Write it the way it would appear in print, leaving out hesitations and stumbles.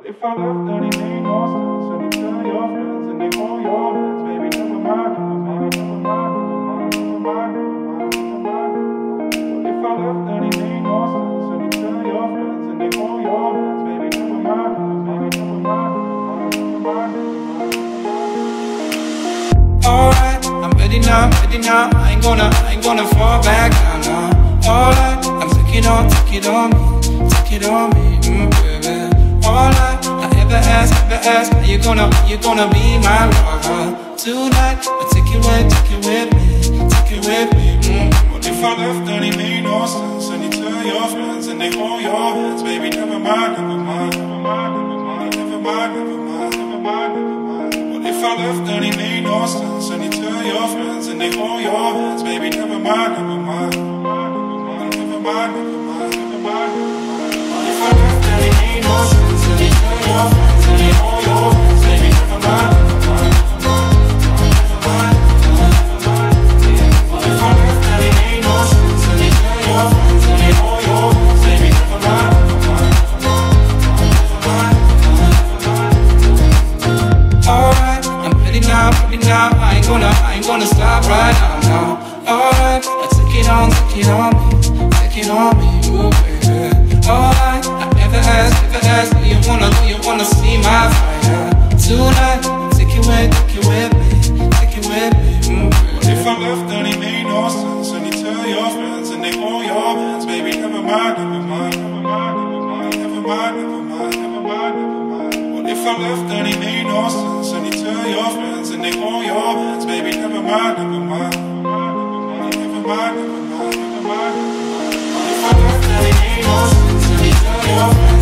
If I left, then it made no sense. And you tell your friends and they hold your hands, baby, never mind, never mind, never mind, never mind, never mind, never mind, never mind. If I left, then it made no sense. And you tell your friends and they hold your hands, baby, never mind, never mind, never mind, never mind, never mind. Alright, I'm ready now, ready now. I ain't gonna fall back down now. Alright, I'm take it on me, baby. All I ever ask, are you gonna be my lover tonight? But take it with me. What if I left and it made no sense? And you tell your friends and they hold your hands, baby, never mind, never mind, never mind, never mind, never mind, never mind, never mind, never mind. What if I left and it made no sense? And you tell your friends and they hold your hands, baby, never mind, never mind, never mind, never mind, never mind, never mind, never mind. What if I left and it made no sense? And you tell your friends and they hold your hands, baby, never mind, never mind, never mind, never mind, never mind. What if I left and it made no sense? And you tell your friends and they hold your hands, baby, never mind, never mind, never mind, never mind. Alright, I'm ready now. I ain't gonna stop right now. Alright, take it on me, ooh baby. Alright, I never ask, do you wanna see my fire tonight? Take it with me. What if I left and it made no sense? And you tell your friends and they hold your hands, baby, never mind, never mind, never mind, never mind, never mind, never mind, never mind, never mind. What if I left and it made no sense? And you tell your friends and they hold your hands, baby, never mind, never mind, never mind, never mind, never mind, never mind. What if I left and it made no sense? And you tell your friends